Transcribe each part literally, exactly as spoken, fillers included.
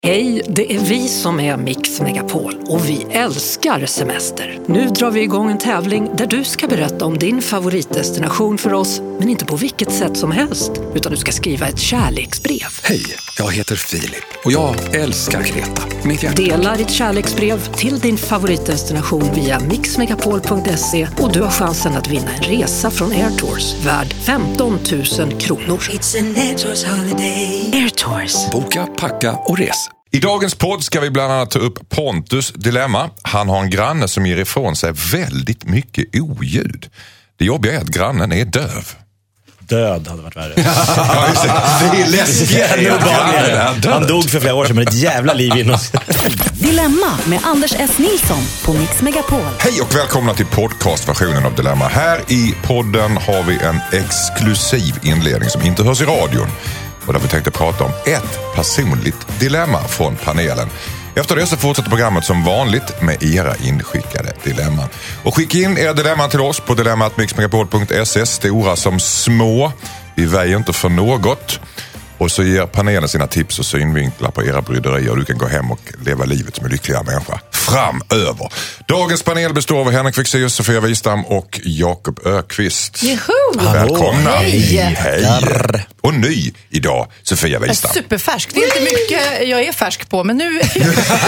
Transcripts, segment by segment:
Hej, det är vi som är Mix Megapol och vi älskar semester. Nu drar vi igång en tävling där du ska berätta om din favoritdestination för oss, men inte på vilket sätt som helst, utan du ska skriva ett kärleksbrev. Hej, jag heter Filip och jag älskar Kreta. Mitt hjärta. Dela ditt kärleksbrev till din favoritdestination via mix megapol punkt se och du har chansen att vinna en resa från Air Tours värd femton tusen kronor. It's an Air Tours holiday. Air Tours. Boka, packa och res. I dagens podd ska vi bland annat ta upp Pontus dilemma. Han har en granne som ger ifrån sig väldigt mycket oljud. Det jobbiga är att grannen är döv. Död hade varit värre. Ja, just det. Det är läskigt. Han dog för flera år sedan, men ett jävla liv inom. Dilemma med Anders S. Nilsson på Mix Megapol. Hej och välkomna till podcastversionen av Dilemma. Här i podden har vi en exklusiv inledning som inte hörs i radion. Och där vi tänkte prata om ett personligt dilemma från panelen. Efter det så fortsätter programmet som vanligt med era inskickade dilemman. Och skicka in era dilemman till oss på dilemma at mix megapol punkt se, stora som små. Vi väjer inte för något. Och så ger panelen sina tips och synvinklar på era bryderier och du kan gå hem och leva livet som en lyckligare människa framöver. Dagens panel består av Henrik Fexeus, Sofia Wistam och Jakob Ökvist. Juhu! Välkomna! Hej! Hej! Och ny idag, Sofia Wistam. Superfärsk. Det är inte mycket jag är färsk på, men nu... jag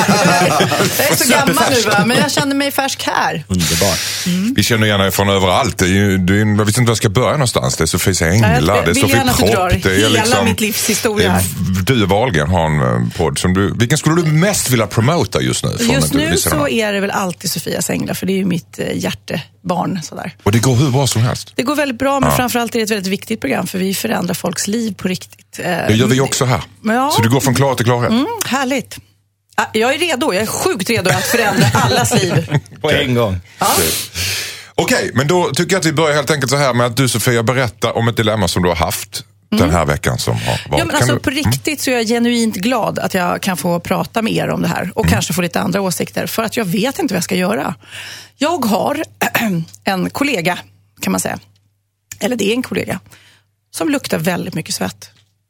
är så gammal nu, va? Men jag känner mig färsk här. Underbart. Mm. Vi känner gärna ifrån överallt. Det är ju, det är, jag vet inte var jag ska börja någonstans. Det är Sofies änglar, det är Sofie Propp. Det är hela liksom, mitt livs historia här. Du och Wahlgren har en podd som du... Vilken skulle du mest vilja promota just nu? Just nu så är det väl alltid Sofias änglar, för det är ju mitt eh, hjärtebarn. Sådär. Och det går hur bra som helst? Det går väldigt bra, men ja. framförallt är det ett väldigt viktigt program, för vi förändrar folks liv på riktigt. Eh, det gör vi också här. Ja. Så du går från klarhet till klarhet. Mm, härligt. Jag är redo, jag är sjukt redo att förändra allas liv. På en gång. Ja. Okej, okay, men då tycker jag att vi börjar helt enkelt så här med att du, Sofia, berättar om ett dilemma som du har haft mm. den här veckan som har varit. Ja, men alltså, du... på riktigt så är jag genuint glad att jag kan få prata med er om det här och mm. kanske få lite andra åsikter, för att jag vet inte vad jag ska göra. Jag har en kollega, kan man säga, eller det är en kollega, som luktar väldigt mycket svett.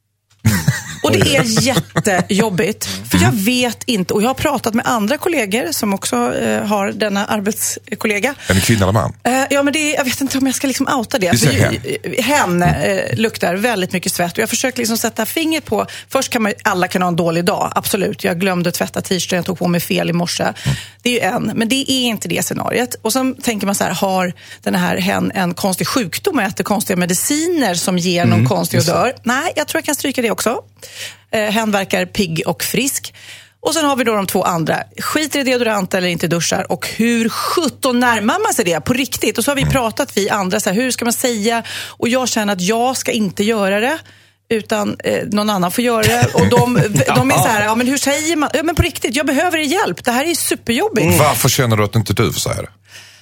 Och det är jättejobbigt, för jag vet inte, och jag har pratat med andra kollegor som också eh, har denna arbetskollega. En kvinna eller man? Eh, ja, men det är, jag vet inte om jag ska liksom outa det. För hen hen eh, luktar väldigt mycket svett, och jag försöker liksom sätta fingret på, först kan man, alla kan ha en dålig dag, absolut. Jag glömde tvätta t-shirten, jag tog på mig fel i morse. Mm. Det är ju en, men det är inte det scenariet. Och så tänker man så här, har den här hen en konstig sjukdom och äter konstiga mediciner som ger någon mm, konstig odör? Nej, jag tror jag kan stryka det också. Eh, hen verkar pigg och frisk. Och sen har vi då de två andra. Skiter i deodorant eller inte duschar. Och hur sjutton närmar man sig det på riktigt? Och så har vi pratat, vi andra, så här, hur ska man säga? Och jag känner att jag ska inte göra det, utan eh, någon annan får göra det. Och de, de är så här, ja men hur säger man? Ja men på riktigt, jag behöver hjälp. Det här är superjobbigt. Mm. Varför känner du att inte du får säga det?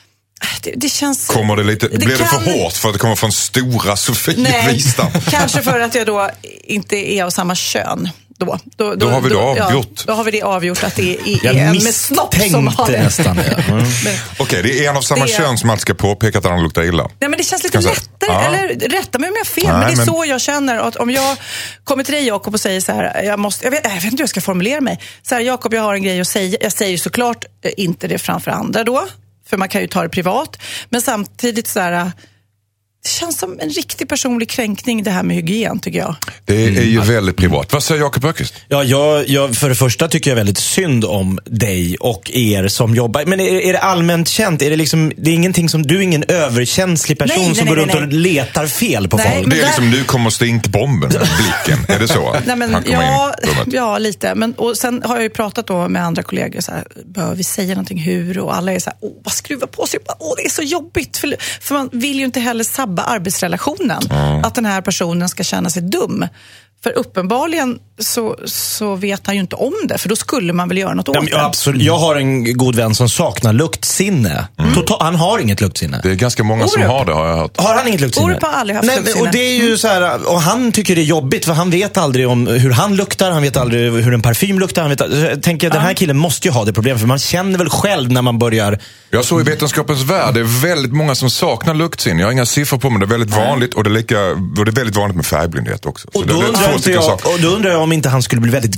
Det, det känns... Kommer det lite, det blir kan... det för hårt för att det kommer från stora Sofie Wistam? Kanske för att jag då inte är av samma kön. Då, då, då, då har vi det avgjort. Ja, då har vi det avgjort att det är jag en med snopp som har det. Nästan, ja. mm. Okej, okay, det är en av samma det... kön som alltid ska påpeka att han luktar illa. Nej, men det känns lite Kanske... lättare. Ja. Eller rätta mig om jag har fel, Nej, men det är men... så jag känner. Att om jag kommer till dig, Jakob, och säger så här, jag, måste, jag, vet, jag vet inte hur jag ska formulera mig. Så här, Jakob, jag har en grej att säga. Jag säger såklart inte det framför andra då, för man kan ju ta det privat. Men samtidigt så här... Det känns som en riktig personlig kränkning, det här med hygien, tycker jag. Det är ju mm. väldigt privat. Vad säger Jakob Ökvist? Ja, jag, jag, för det första tycker jag väldigt synd om dig och er som jobbar. Men är, är det allmänt känt? Är det, liksom, det är ingenting som, du är ingen överkänslig person nej, nej, som nej, går nej, runt nej. och letar fel på nej, folk? Det är där... liksom, nu kommer stinkbomben, blicken. Är det så? Nej, men, ja, ja, lite. Men, och sen har jag ju pratat då med andra kollegor, så här, bör vi säga någonting hur? Och alla är så här, åh, vad skruva på sig? Åh, det är så jobbigt. För, för man vill ju inte heller sabba arbetsrelationen. Mm. Att den här personen ska känna sig dum. För uppenbarligen så, så vet han ju inte om det. För då skulle man väl göra något åt ja, det. Absolut. Jag har en god vän som saknar luktsinne. Mm. Total, han har inget luktsinne. Det är ganska många Orup. som har det, har jag hört. Har han inget luktsinne? Orup har aldrig haft Nej, luktsinne. Och det är ju så här, och han tycker det är jobbigt, för han vet aldrig om hur han luktar. Han vet aldrig hur en parfym luktar. Han vet, jag tänker, ja. Den här killen måste ju ha det problemet. För man känner väl själv när man börjar... Jag såg i Vetenskapens värld, det är väldigt många som saknar luktsinne. Jag har inga siffror på, men det är väldigt vanligt. Och det är, lika, och det är väldigt vanligt med färgblindhet också. Och så då, det är undrar två jag, och då undrar jag om inte han skulle bli väldigt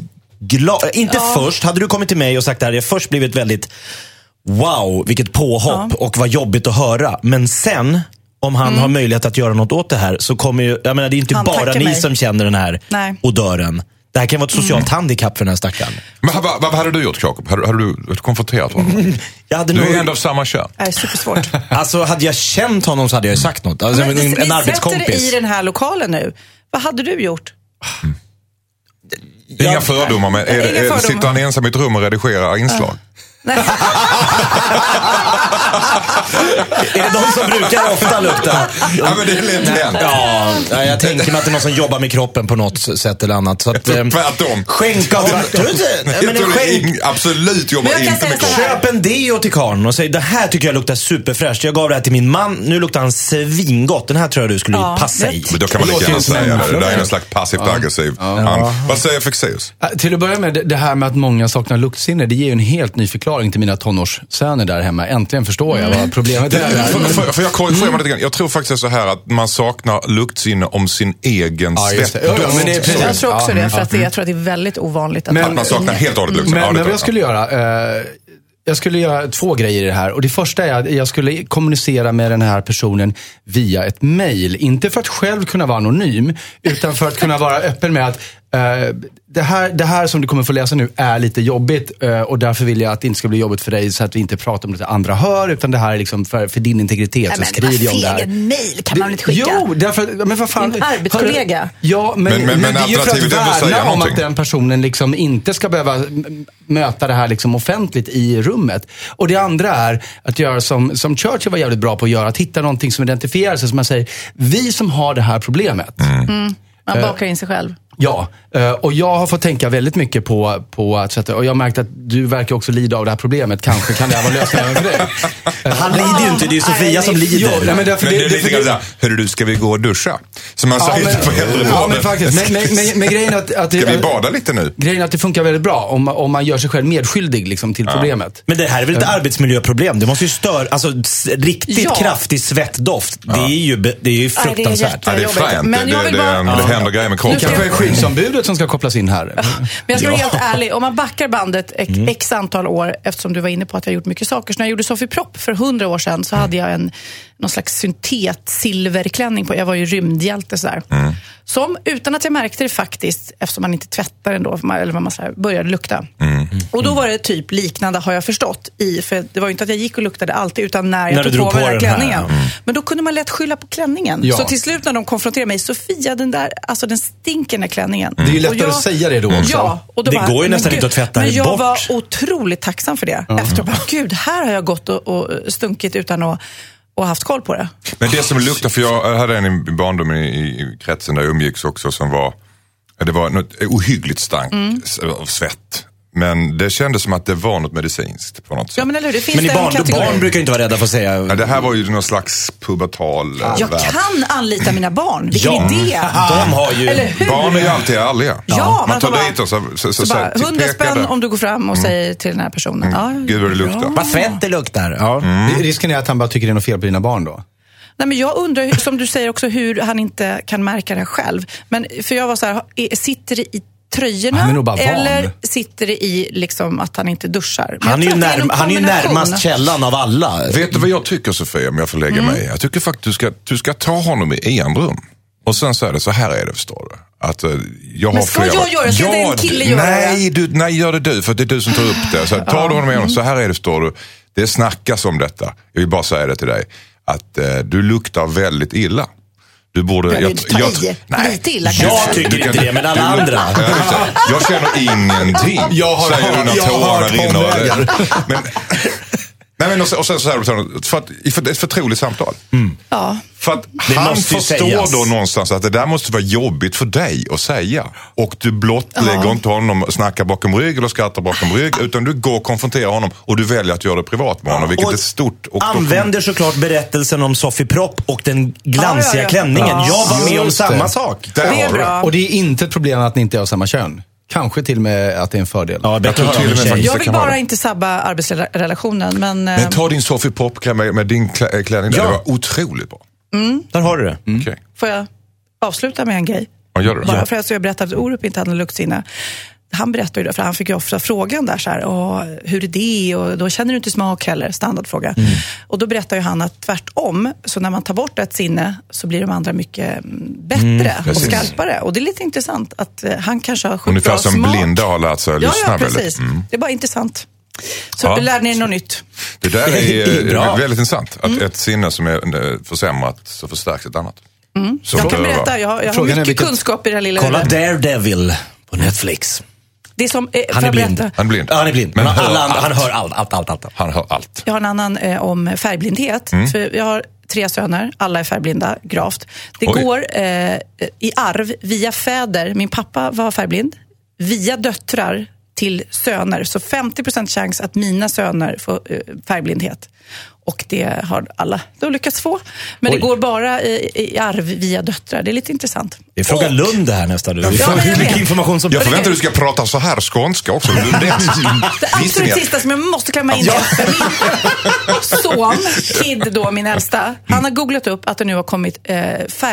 glad. Inte Ja. först, hade du kommit till mig och sagt det här, jag först blivit väldigt wow, vilket påhopp Ja. och vad jobbigt att höra. Men sen, om han mm. har möjlighet att göra något åt det här, så kommer ju, jag menar det är inte han bara ni mig. som känner den här Nej. odören. Det här kan vara ett socialt mm. handikapp för den här stackaren. Men vad, vad hade du gjort, Jakob? Hade, hade du konfronterat honom? jag hade du nog... är ändå av samma kön. Det är supersvårt. Alltså, hade jag känt honom så hade jag sagt något. Alltså, men, en, vi en arbetskompis. sätter i den här lokalen nu. Vad hade du gjort? Mm. Inga jag... fördomar, men är, Inga är, fördomar. sitter han ensam i ett rum och redigerar inslag? Uh. Nej. Är det de som brukar ofta lukta? Ja, men det är lätt hänt. Ja, jag tänker mig att det är någon som jobbar med kroppen på något sätt eller annat. Så att, eh, tvärtom. Skänka honom. Men skänk... Absolut jobbar men inte med kroppen. Köp en deo till karln och säg, det här tycker jag luktar superfräscht. Jag gav det här till min man, nu luktar han svingott. Den här tror jag du skulle ja, passa i. Men då kan man lika gärna säga det. Det är en slags passivt ja. aggressiv. Ja. Ja. Vad säger Fexeus? Till att börja med, det här med att många saknar luktsinne, det ger ju en helt ny förklaring till mina tonårssöner där hemma. Äntligen förstår jag vad problemet är. För, för, för jag korrigerar mig lite grann. Jag tror faktiskt så här att man saknar luktsinne om sin egen ja, svett. Ja, men det är jag tror också ja, det, för ja. att det, jag tror att det är väldigt ovanligt att, men, att man saknar helt och hållet luktsinne. Men, ja, men vad jag skulle göra... Eh, Jag skulle göra två grejer i det här. Och det första är att jag skulle kommunicera med den här personen via ett mejl. Inte för att själv kunna vara anonym, utan för att kunna vara öppen med att uh, det, här, det här som du kommer få läsa nu är lite jobbigt. Uh, och därför vill jag att det inte ska bli jobbigt för dig, så att vi inte pratar om det andra hör. Utan det här är liksom för, för din integritet. Nej, så skriver jag om det här. Men mejl kan man inte skicka? Jo, därför... Men vad fan, din arbetskollega? Ja, men, men, men, men det är ju för att värna om att den personen liksom inte ska behöva möta det här liksom offentligt i rummet. Och det andra är att göra som, som Churchill var jävligt bra på att göra. Att hitta någonting som identifierar sig. Som man säger, vi som har det här problemet. Mm. Mm. Man bakar in sig själv. Ja, och jag har fått tänka väldigt mycket på, på att sätta, och jag har märkt att du verkar också lida av det här problemet. Kanske kan det här vara lösningen för dig. Han lider ju inte, det är ju Sofia som lider. Jo, nej, men därför men det, det, är det, lite grann såhär, hörru du, ska vi gå och duscha? Som man ja, säger men, på äldrevården. Ja, men faktiskt. Men, men, men, men grejen att, att... Ska vi bada lite nu? Grejen är att det funkar väldigt bra om, om man gör sig själv medskyldig liksom, till ja. problemet. Men det här är väl ett ja. arbetsmiljöproblem? Det måste ju störa, alltså riktigt ja. kraftig svettdoft. Ja. Det är ju, det är ju fruktansvärt. Nej, det är fränt. Men det, det, det, bara, det, det händer grejer med kroppen. Kanske är skyddsombudet som ska kopplas in här. Men jag ska vara helt ärlig, om man backar bandet x, mm. x antal år, eftersom du var inne på att jag har gjort mycket saker. Så när jag gjorde Sofie Propp för hundra år sedan så mm. hade jag en någon slags syntet silverklänning på. Jag var ju rymdhjälte sådär. Mm. Som utan att jag märkte det faktiskt, eftersom man inte tvättar ändå, eller vad man säger, började lukta. Mm. Och då var det typ liknande, har jag förstått, i, för det var ju inte att jag gick och luktade alltid, utan när jag när tog på, på mig den här klänningen. Här. Mm. Men då kunde man lätt skylla på klänningen. Ja. Så till slut när de konfronterade mig, Sofia, den där, alltså den stinker den här klänningen. Mm. Det är ju lättare jag, att säga det då också. Ja, och då det bara, går ju nästan gud, inte att tvätta men det jag bort. var otroligt tacksam för det. Mm. Efter bara, gud, här har jag gått och, och stunkit utan att och haft koll på det. Men det som luktar, för jag hade en i barndomen i, i kretsen där jag umgicks också som var, det var något ohyggligt stank mm. av svett. Men det kändes som att det var något medicinskt på något sätt. Ja, men eller hur? Det finns men i barn, barn brukar inte vara rädda för att säga... Ja, det här var ju någon slags pubertal... Ja. Jag kan anlita mina barn. Vilken ja. idé! De har ju... Barn är ju alltid ärliga. Ja, ja, man tar bara, dit och så... så, så, så bara, hundra spänn om du går fram och mm. säger till den här personen. Mm. Ja, gud vad det luktar. Ja. Vad svett det luktar. Ja. Mm. Risken är att han bara tycker det är något fel på dina barn då? Nej, men jag undrar, som du säger också, hur han inte kan märka det själv. Men för jag var så här, sitter det i tröjorna eller sitter det i liksom att han inte duschar? Men han är ju, närm- han är ju närmast källan av alla. Vet du vad jag tycker, Sofia, om jag får lägga mm. mig? Jag tycker faktiskt du ska, du ska ta honom i enrum. Och sen så är det, så här är det, förstår du. Att, uh, jag men har ska flera... jag göra det? Ska ja, en kille göra nej, det? Du, nej, gör det du, för det är du som tar upp det. Så här, tar du honom i enrum, så här är det, förstår du. Det snackas om detta. Jag vill bara säga det till dig. Att uh, du luktar väldigt illa. Du borde... Jag, jag, jag, nej, lite illa jag, jag tycker inte det, men alla andra. Jag känner ingenting. Jag har säger du när tårarna rinner. Men... Nej, men och sen, och sen så här, för att, för ett förtroligt samtal. Mm. Ja. För att han förstår då någonstans att det där måste vara jobbigt för dig att säga. Och du blottlägger ja. inte honom och snackar bakom rygg eller skrattar bakom rygg, utan du går och konfronterar honom och du väljer att göra det privat med honom, vilket och är stort. Och använder får... såklart berättelsen om Sofie Propp och den glansiga ja, ja, ja. klänningen. Ja. Jag var med om samma sak. Det är bra. Och det är inte ett problem att ni inte är av samma kön. Kanske till och med att det är en fördel. Ja, jag, tror till och med jag vill bara inte sabba arbetsrelationen. Men, men ta din Sofie Propp med, med din klä, klänning där. Ja. Det var otroligt bra. Mm. Där har du det. Mm. Okay. Får jag avsluta med en grej? Ja, gör det. Bara för att jag berättade att Orup inte hade luktsinne. han berättar ju det, för han fick ju ofta frågan där så här, hur är det? Och då känner du inte smak heller, standardfråga. Mm. Och då berättar ju han att tvärtom, så när man tar bort ett sinne så blir de andra mycket bättre mm, och skarpare. Och det är lite intressant att uh, han kanske har sjukt bra smak. Ungefär som blinda har lärt sig att ja, lyssna ja, precis. väldigt. Mm. Det är bara intressant. Så ja. du lär ni något nytt. Det där är, är väldigt intressant. Att mm. ett sinne som är försämrat så förstärks ett annat. Mm. Jag kan berätta, jag har, jag har mycket vilket... kunskap i det här lilla. Kolla Daredevil på Netflix. Det är som, eh, han är blind. Han är blind. Ja, han är blind. Men, Men alla, han hör allt, allt, allt, allt. Han hör allt. Jag har en annan eh, om färgblindhet. Mm. För jag har tre söner, alla är färgblinda, gravt. Det Oj. går eh, i arv via fäder. Min pappa var färgblind. Via döttrar till söner. Så femtio procent chans att mina söner får eh, färgblindhet. Och det har alla då lyckats få. Men Oj. det går bara i, i arv via döttrar. Det är lite intressant. Det är fråga och... Lund det här nästan. Ja, ja, hur mycket information som... Jag förväntar att du ska prata så här skånska också. Det absolut sista som jag måste klämma in ja. efter min son, Kid då, min äldsta. Han har googlat upp att det nu har kommit eh,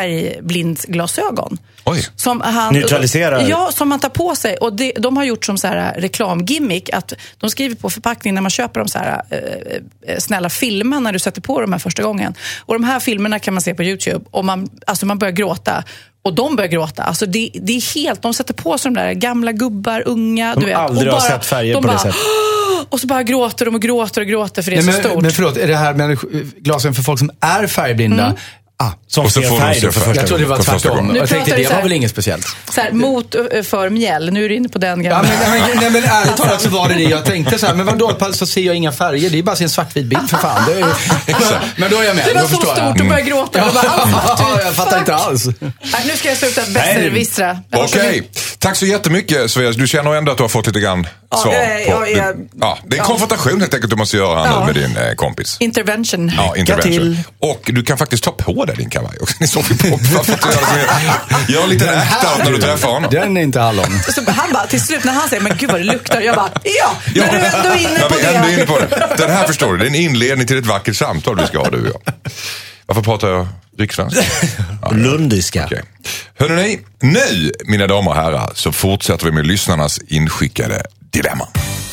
färgblindsglasögon. Oj. Som han, neutraliserar. Ja, som man tar på sig. Och det, de har gjort som så här reklamgimmick att de skriver på förpackningen när man köper de så här eh, snälla filmer när du sätter på dem här första gången. Och de här filmerna kan man se på YouTube och man, alltså man börjar gråta. Och de börjar gråta. Alltså det, det är helt, de sätter på sig de där gamla gubbar, unga. De du vet, aldrig och bara, har sett färger de på bara, det sättet. Och så bara gråter de och gråter och gråter för det är Nej, så men, stort. Men förlåt, är det här med glasen för folk som är färgblinda? Mm. Ah, som och så ser färg för första Jag trodde det var tvärtom. Jag tänkte det var väl inget speciellt. Så här, mot för mjäll. Nu är du inne på den gamla. Ja, men, men, nej, men ärligt talat så var det det jag tänkte så här. Men vadå, så ser jag inga färger. Det är bara en svartvit bild för fan. Det är, men då är jag med. Det var så stort och började gråta. Ja, bara, ja, jag fattar inte alls. Nej, nu ska jag sluta besserwissra. Okej, okay. Tack så jättemycket Svea. Du känner ändå att du har fått lite grann svar ja, på. Ja, ja, ja, det är en konfrontation helt enkelt du måste göra ja. nu med din eh, kompis. Intervention. Ja, intervention. Och du kan faktiskt ta på dig din kavaj också. Ni såg ju på varför du gör, gör lite äkta när du träffar honom. Den är inte hallon. Så han bara, till slut när han säger, men gud vad det luktar. Jag bara, ja, ja. Men du är ändå inne ja, på vi det. Ändå inne på det. Den här förstår du, det är en inledning till ett vackert samtal du ska ha, du och jag. Varför pratar jag rikssvenska? Ja, lundiska. Okay. Hörrni, nu, mina damer och herrar, så fortsätter vi med lyssnarnas inskickade dilemma.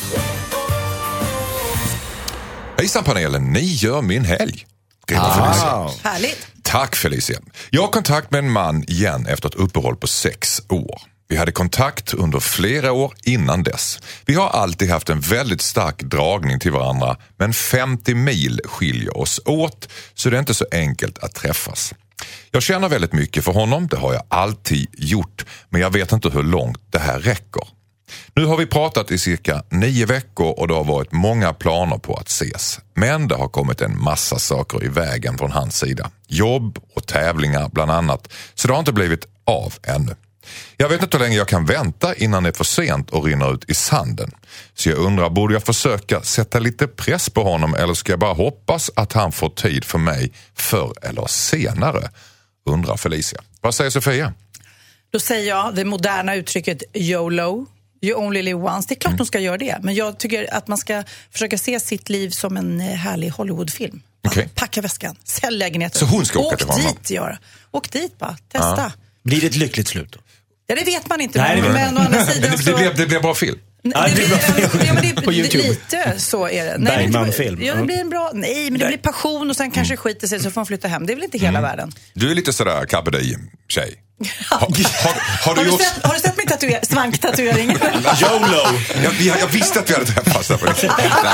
Hejsan panelen, ni gör min helg. Ah. Härligt. Tack Felicia. Jag har kontakt med en man igen efter ett uppehåll på sex år. Vi hade kontakt under flera år innan dess. Vi har alltid haft en väldigt stark dragning till varandra, men femtio mil skiljer oss åt, så det är inte så enkelt att träffas. Jag känner väldigt mycket för honom, det har jag alltid gjort, men jag vet inte hur långt det här räcker. Nu har vi pratat i cirka nio veckor och det har varit många planer på att ses. Men det har kommit en massa saker i vägen från hans sida. Jobb och tävlingar bland annat, så det har inte blivit av ännu. Jag vet inte hur länge jag kan vänta innan det är för sent och rinner ut i sanden. Så jag undrar, borde jag försöka sätta lite press på honom eller ska jag bara hoppas att han får tid för mig förr eller senare? Undrar Felicia. Vad säger Sofia? Då säger jag det moderna uttrycket YOLO. You only live once. Det är klart mm. de ska göra det. Men jag tycker att man ska försöka se sitt liv som en härlig Hollywoodfilm. Okay. Packa väskan, sälj lägenheten. Så hon ska åka Åk till honom? dit, göra. Åk dit bara, testa. Ja. Blir det ett lyckligt slut då? Ja, det vet man inte. Nej, men, men å andra sidan det, så... det, blir, det blir bra film. Ja, det blir, ja, men det, på YouTube. Lite så är det. Nej, Bergman-film. Ja, det blir en bra... Nej, men det blir passion och sen kanske mm. skiter sig så får man flytta hem. Det är väl inte hela mm. världen. Du är lite sådär carpe diem, tjej. Har, har, har, du har, du sett, har du sett min tatuer- svanktatuering? YOLO! Jag, jag, jag visste att vi hade träffats där på det.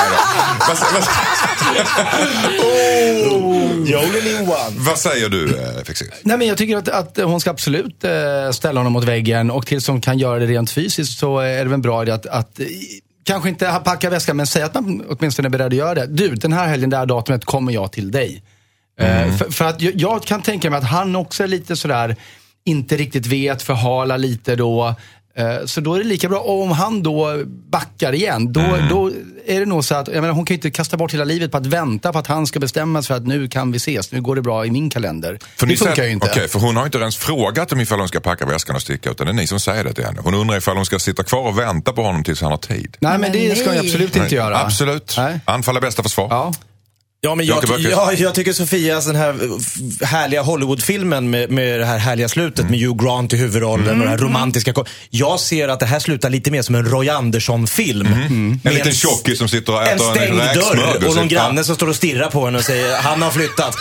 Vad säger du, Fixi? Nej, men jag tycker att, att hon ska absolut äh, ställa honom mot väggen. Och tills hon kan göra det rent fysiskt så är det väl bra att, att kanske inte packa väskan, men säga att man åtminstone är beredd att göra det. Du, den här helgen, det här datumet kommer jag till dig. Mm. Uh, för, för att jag, jag kan tänka mig att han också är lite sådär, inte riktigt vet, förhala lite då. Uh, så då är det lika bra om han då backar igen. Då, mm. då är det nog så att, jag menar, hon kan ju inte kasta bort hela livet på att vänta på att han ska bestämma sig för att nu kan vi ses. Nu går det bra i min kalender. För det funkar ju inte. Okej, okay, för hon har inte ens frågat om ifall hon ska packa väskan och sticka, utan det är ni som säger det till henne. Hon undrar ifall hon ska sitta kvar och vänta på honom tills han har tid. Nej, men det ska hon absolut inte Nej, göra. Absolut. Nej. Anfall är bästa försvar. Ja. Ja, men jag, jag, jag tycker Sofias den här härliga Hollywoodfilmen med, med det här härliga slutet mm. med Hugh Grant i huvudrollen mm. och det här romantiska. Jag ser att det här slutar lite mer som en Roy Andersson-film. Mm. Mm. En liten tjockis som sitter och äter en stängd en dörr och någon granne som står och stirrar på henne och säger han har flyttat.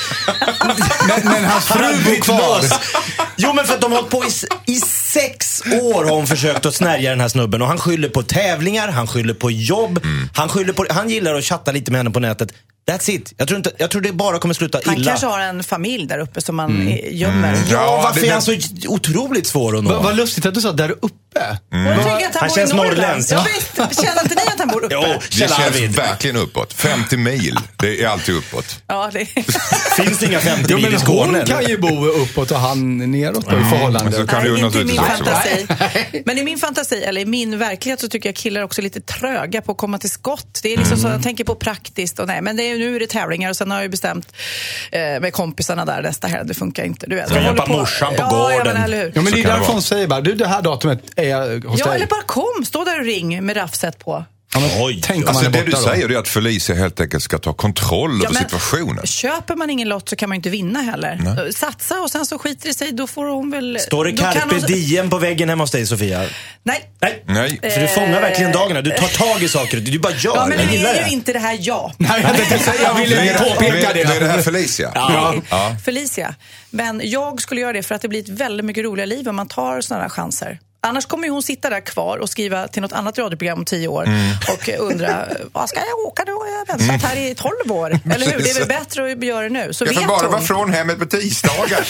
men, men hans fru bor kvar. Jo, men för att de har hållit på i, i sex år har hon försökt att snärja den här snubben och han skyller på tävlingar, han skyller på jobb, mm. han skyller på, han gillar att chatta lite med henne på nätet. That's it. Jag tror, inte, jag tror det bara kommer sluta illa. Han kanske har en familj där uppe som man mm. gömmer. Mm. Ja, varför det, är han så otroligt svår att nå? Vad va lustigt att du sa där uppe. Mm. Jag tycker att han, han bor känns norrländsk. Ja. Känner inte ni att han bor uppe? Jo, det känns Arvid. Verkligen uppåt. femtio mil, det är alltid uppåt. Ja, det finns det inga femtio jo, mil i Skåne? Hon kan ju bo uppåt och han neråt mm. i förhållande. Så kan Nej, du inte i min fantasi. Men i min fantasi, eller i min verklighet så tycker jag killar också är lite tröga på att komma till skott. Det är liksom mm. så, jag tänker på praktiskt och nej, men det är, nu är det tävlingar och sen har jag ju bestämt eh, med kompisarna där nästa helg, det funkar inte. Du vet, ska hjälpa morsan på ja, gården. Ja, men, eller hur? Ja, men det är därför hon säger bara, du det här datumet är hos ja, dig. Eller bara kom, stå där och ring med raffset på. Ja, men, oj, tänk alltså, det du då. säger är att Felicia helt enkelt ska ta kontroll ja, över situationen. Köper man ingen lott så kan man ju inte vinna heller. Nej. Satsa och sen så skiter det sig, då får hon väl... Står det carpe hon... diem på väggen hemma hos dig, Sofia? Nej. Nej. Nej. Så du fångar verkligen dagarna, du tar tag i saker, du bara gör. Ja, men jag det är det. ju inte det här jag. Nej, jag, jag vill inte påpeka det. Det är det här Felicia. Ja. Ja. Felicia. Men jag skulle göra det för att det blir ett väldigt mycket roligare liv om man tar sådana här chanser. Annars kommer ju hon sitta där kvar och skriva till något annat radioprogram om tio år mm. och undra, vad ska jag åka då? Jag har väntat här i tolv år. Eller hur? Det är väl bättre att göra det nu. Så jag får bara hon... vara från hemmet på tisdagar.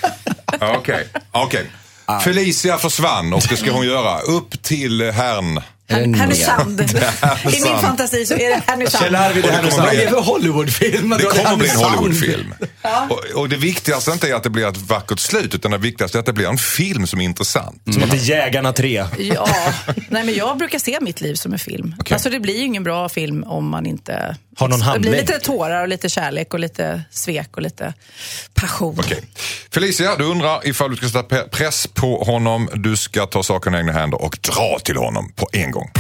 Okej, okej. Okay. Okay. Felicia försvann och det ska hon göra. Upp till Härn. Härnösand. I min fantasi så är det Härnösand. Kjell Arvid, det är en Hollywoodfilm. Det kommer bli en Hollywoodfilm. Ja. Och, och det viktigaste inte är att det blir ett vackert slut, utan det viktigaste är att det blir en film som är intressant. Mm. Som heter Jägarna tre. Ja, nej men jag brukar se mitt liv som en film. Okay. Alltså det blir ju ingen bra film om man inte... Har någon handling. Det blir lite tårar och lite kärlek och lite svek och lite passion. Okay. Felicia, du undrar ifall du ska sätta press på honom. Du ska ta saken i egna händer och dra till honom på en gång.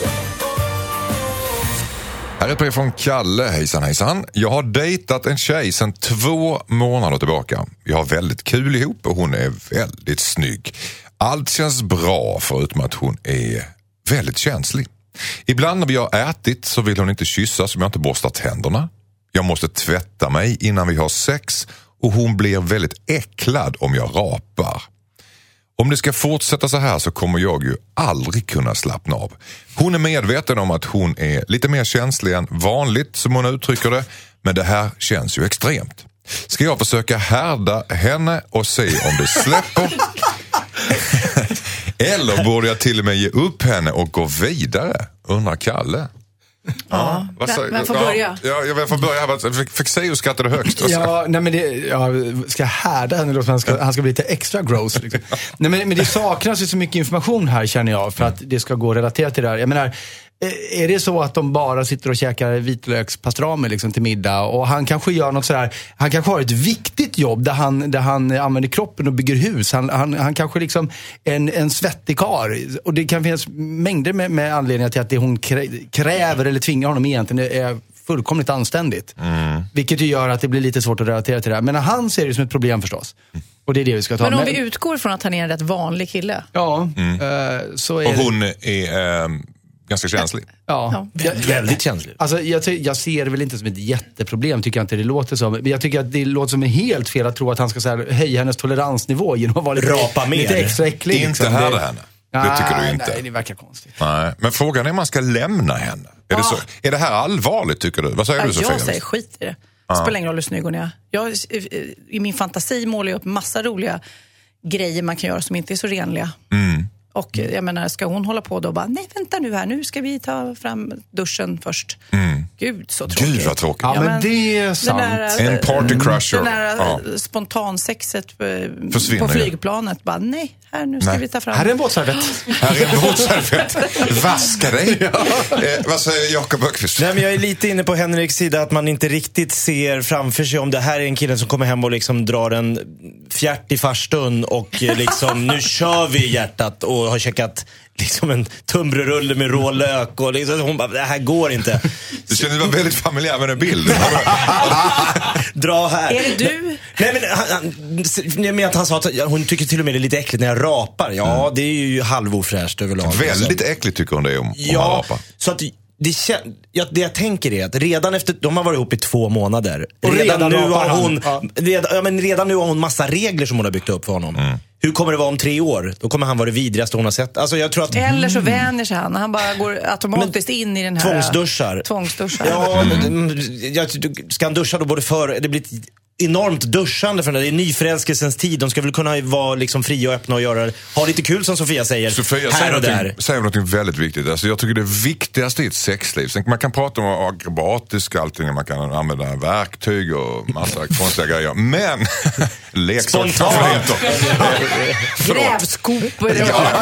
Här är ett brev från Kalle. Hejsan, hejsan. Jag har dejtat en tjej sedan två månader tillbaka. Vi har väldigt kul ihop och hon är väldigt snygg. Allt känns bra förutom att hon är väldigt känslig. Ibland när vi har ätit så vill hon inte kyssas om jag inte borstar tänderna. Jag måste tvätta mig innan vi har sex och hon blir väldigt äcklad om jag rapar. Om det ska fortsätta så här så kommer jag ju aldrig kunna slappna av. Hon är medveten om att hon är lite mer känslig än vanligt, som hon uttrycker det. Men det här känns ju extremt. Ska jag försöka härda henne och se om det släpper? Eller borde jag till och med ge upp henne och gå vidare? Undrar Kalle. Ja, ja. Vem får börja? Ja, jag får börja här. Fick, fick se hur skattade högst. Ja, nej men det, ja, ska jag härda henne då? Han ska, han ska bli lite extra gross. Liksom. Nej, men, men det saknas ju så mycket information här, känner jag, för att det ska gå relaterat till det här. Jag menar, är det så att de bara sitter och käkar vitlökspastrami liksom till middag och han kanske gör något sådär, han kanske har ett viktigt jobb där han, där han använder kroppen och bygger hus, han, han, han kanske liksom en, en svettig kar, och det kan finnas mängder med, med anledningar till att det hon kräver eller tvingar honom egentligen är fullkomligt anständigt, mm. vilket ju gör att det blir lite svårt att relatera till det här. Men han ser det som ett problem förstås. Och det är det vi ska ta. Men om vi utgår från att han är en rätt vanlig kille. Ja, mm. uh, så är och hon är uh, ganska känslig. Ja, ja. Väldigt känslig. Alltså, jag, jag ser det väl inte som ett jätteproblem, tycker jag inte det låter som. Men jag tycker att det låter som en helt fel att tro att han ska så här, höja hennes toleransnivå genom att vara lite, rapa mer. lite extra äcklig. Inte liksom. Härda henne. Det nej, tycker du inte. Nej, det verkar konstigt. Nej, men frågan är om man ska lämna henne. Är, ah. det så, är det här allvarligt, tycker du? Vad säger ja, du, Sofia? Jag säger skit i det. Det spelar ingen roll hur snygg hon är. Jag, i min fantasi målar jag upp massa roliga grejer man kan göra som inte är så renliga. Mm. Och jag menar, ska hon hålla på då och bara, nej vänta nu här, nu ska vi ta fram duschen först. Mm. Gud, så tråkigt. Gud vad tråkigt. Ja, men det är sant. Där, en party crusher. Den där ja. spontansexet försvinner på flygplanet. Bara, nej, här nu ska nej. vi ta fram. Här är en båtservett. Här är en båtservett. Vaska dig. Ja. Eh, vad säger Jakob Öqvist? Nej, men jag är lite inne på Henriks sida att man inte riktigt ser framför sig om det här är en kille som kommer hem och liksom drar en fjärt i farstun och liksom nu kör vi hjärtat och har checkat liksom en tunnbrödsrulle med rå lök och liksom, hon bara, det här går inte. Du känner dig väldigt familjär med den bilden. Dra här. Är det du? Nej, men han, han, med att han sa att hon tycker till och med det är lite äckligt när jag rapar. Ja, mm. det är ju halvofräscht överlag. Väldigt alltså. äckligt tycker hon det är om, om ja, man rapar. Så att det, kän, ja, det jag tänker är att redan efter, de har varit ihop i två månader. Och redan, redan nu har hon ja. redan, ja, men redan nu har hon massa regler som hon har byggt upp för honom. Mm. Hur kommer det vara om tre år? Då kommer han vara det vidrigaste hon har sett. Alltså, jag tror att, eller så vänjer sig han. Han bara går automatiskt in i den här... Tvångsduschar. Tvångsduschar. Ja, mm. jag, ska han duscha då både för... Det blir ett enormt duschande för det. Det är nyförälskelsens tid. De ska väl kunna vara liksom fria och öppna och göra, ha lite kul som Sofia säger. Sofia här och där. säger något väldigt viktigt. Alltså, jag tycker det viktigaste i ett sexliv. Sen, man kan prata om akrobatisk allting. Man kan använda verktyg och massa konstiga grejer. Men leksaker. Grävskopor. Ja,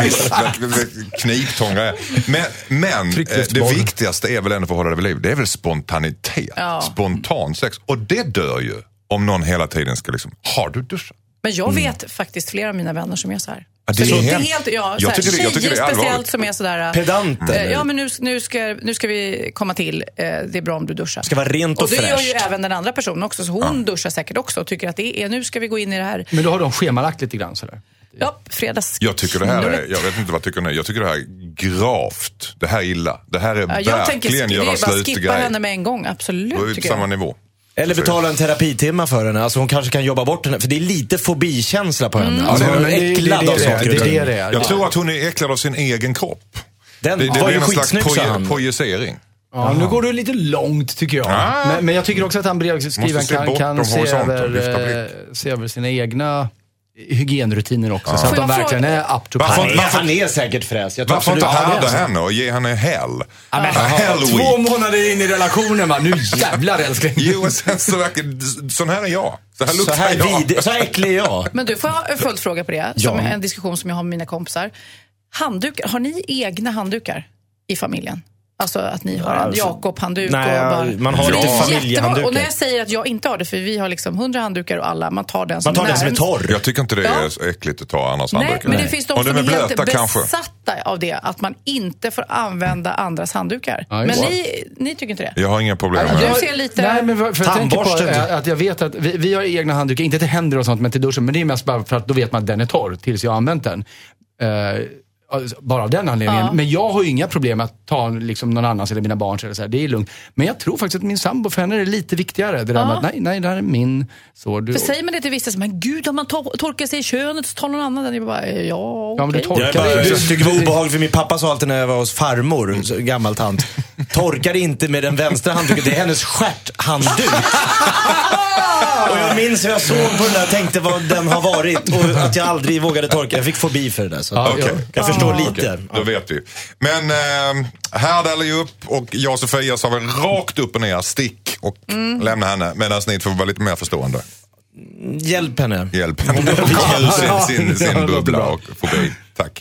kniptångar. Men, men det viktigaste är väl ändå för att hålla det vid liv. Det är väl spontanitet. Ja. Spontan sex. Och det dör ju. Om någon hela tiden ska liksom, har du duschat? Men jag vet mm. faktiskt flera av mina vänner som är så här. Ja, det är så helt, det är helt, ja, jag, tycker det, jag tycker det är allvarligt. Speciellt som är sådär. Pedant. Äh, ja, men nu, nu, ska, nu ska vi komma till. Äh, det är bra om du duschar. Ska vara rent och, och det fräscht. gör ju även den andra personen också. Så hon ja. duschar säkert också och tycker att det är, nu ska vi gå in i det här. Men då har de schemalagt lite grann sådär. Ja, fredags. Jag tycker det här är, jag vet inte vad tycker ni. Jag tycker det här är gravt. Det här är illa. Det här är ja, jag verkligen tänker, göra slut bara skippa grej. henne med en gång, absolut. Då är det på samma nivå. Eller betala en terapitimma för henne. Alltså hon kanske kan jobba bort henne. För det är lite fobikänsla på henne. Mm. Alltså hon är äcklad av saker. Det, det, det, det, jag tror att hon är äcklad av sin egen kropp. Den det, det var är ju en slags skitsnygg, projicering. Ja, nu går du lite långt tycker jag. Ah. Men, men jag tycker också att han brevskrivaren kan, kan se, över, se över sina egna hygienrutiner också. Ah. Så att de verkligen är up to par. Han, han är säkert fräs. Jag varför inte härda henne och ge henne hell? Ah, men, två månader in i relationen, va? Nu jävlar älskling. Jo, sen så verkar, sån här är jag. Så här luktar så här jag. Vid, så här äcklig är jag. Men du, får jag en följdfråga på det? Som ja. En diskussion som jag har med mina kompisar. Handdukar, har ni egna handdukar i familjen? Alltså att ni har en Jakob-handduk. Nej, och bara, man har lite familjehanddukar. Och när jag säger att jag inte har det, för vi har liksom hundra handdukar och alla, man tar den som, man tar den som är torr. Jag tycker inte det är så äckligt att ta annars handdukar. Nej, men det finns de som är, är helt blöta, besatta kanske. av det, att man inte får använda andras handdukar. Ja, men ni, ni tycker inte det? Jag har inga problem med det. Jag ser lite... Nej, men för, för jag tänker på att jag vet att vi, vi har egna handdukar, inte till händer och sånt, men till duschen. Men det är mest bara för att då vet man att den är torr tills jag har använt den. Uh, bara av den anledningen. Ja. Men jag har ju inga problem att ta liksom någon annans eller mina barns eller så här. Det är lugnt. Men jag tror faktiskt att min sambo, för henne är det lite viktigare. Det där ja. med att nej, nej, det här är min. Så du... För säger man det till vissa som, men gud, om man to- torkar sig i könet så tar någon annan den. Jag bara, ja, okej. Ja, men du torkar jag, bara, jag tycker det var obehagligt för min pappa sa alltid när jag var hos farmor, så, gammal tant. Torkar inte med den vänstra handduken, det är hennes stjärthandduk. Och jag minns hur jag såg på den där och tänkte vad den har varit och att jag aldrig vågade torka. Jag fick fobi för det där. Så ja, okay. jag, jag förstår ah, lite. Okay. Då vet vi. Men äh, här där ju upp och jag och Sofia sa väl rakt upp och ner, stick och mm. lämna henne. Medan ni får vara lite mer förstående. Hjälp henne. Hjälp henne. sin sin, sin bubbla och fobi. Tack.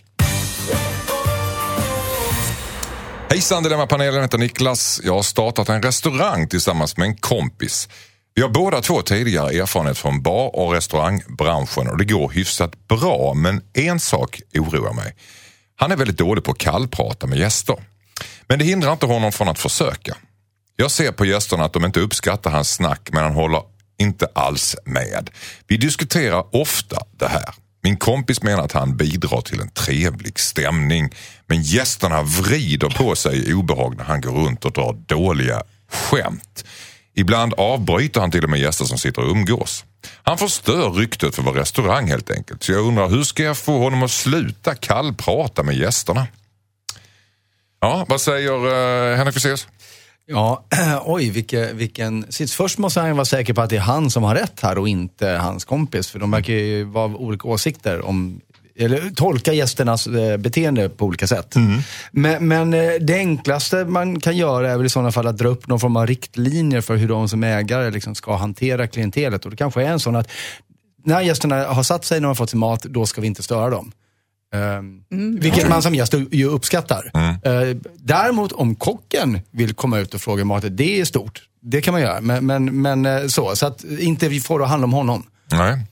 Hejsan, Dilemma-panelen heter Niklas. Jag har startat en restaurang tillsammans med en kompis. Vi har båda två tidigare erfarenhet från bar- och restaurangbranschen och det går hyfsat bra, men en sak oroar mig. Han är väldigt dålig på att kallprata med gäster. Men det hindrar inte honom från att försöka. Jag ser på gästerna att de inte uppskattar hans snack, men han håller inte alls med. Vi diskuterar ofta det här. Min kompis menar att han bidrar till en trevlig stämning, men gästerna vrider på sig i obehag när han går runt och drar dåliga skämt. Ibland avbryter han till och med gäster som sitter och umgås. Han förstör ryktet för vår restaurang helt enkelt. Så jag undrar, hur ska jag få honom att sluta kallprata med gästerna? Ja, vad säger uh, Henrik Fexeus? Ja, oj, vilken, vilken sits. Först måste han vara säker på att det är han som har rätt här och inte hans kompis. För de verkar ju vara av olika åsikter om, eller tolka gästernas beteende på olika sätt. Mm. Men, men det enklaste man kan göra är väl i sådana fall att dra upp någon form av riktlinjer för hur de som ägare liksom ska hantera klientelet. Och det kanske är en sån att när gästerna har satt sig när de har fått sin mat, då ska vi inte störa dem. Um, mm. Vilket man som gäst ju uppskattar. Mm. Uh, däremot om kocken vill komma ut och fråga maten, det är stort. Det kan man göra. Men, men, men så, så att inte vi får det handla om honom. Nej.